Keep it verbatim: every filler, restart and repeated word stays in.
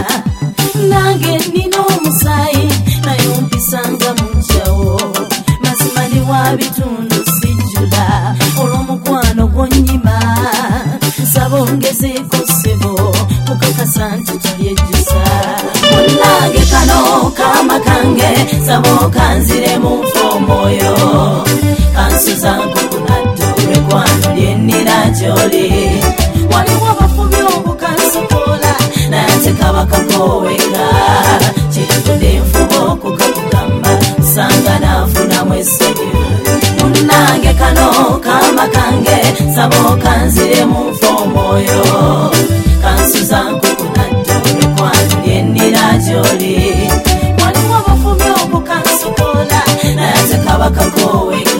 nange nina omusayi naye ompisanga munjawo mazima ndi wa bitundu sijjula olw'omukwano gw'onnyima nsaba ongezeeko ssebo kukakasa nti tulyejjusa munnange kano kaama kange nsaba okanzire mu nfa omwoyo kansuza nkukunadde olw'eggwano lye nnina gy'oli waliwo abafubi obukansokoola naye ate kaba kakooweka kitudde enfuba okukakugamba sanga naafunamu essanyu munnange kano kaama kange nsaba okanzire mu nfa omwoyo kansuza nkukunadde olw'eggwano lye nnina gy'oli waliwo abafubi obukansokoola naye ate kaba kakooweka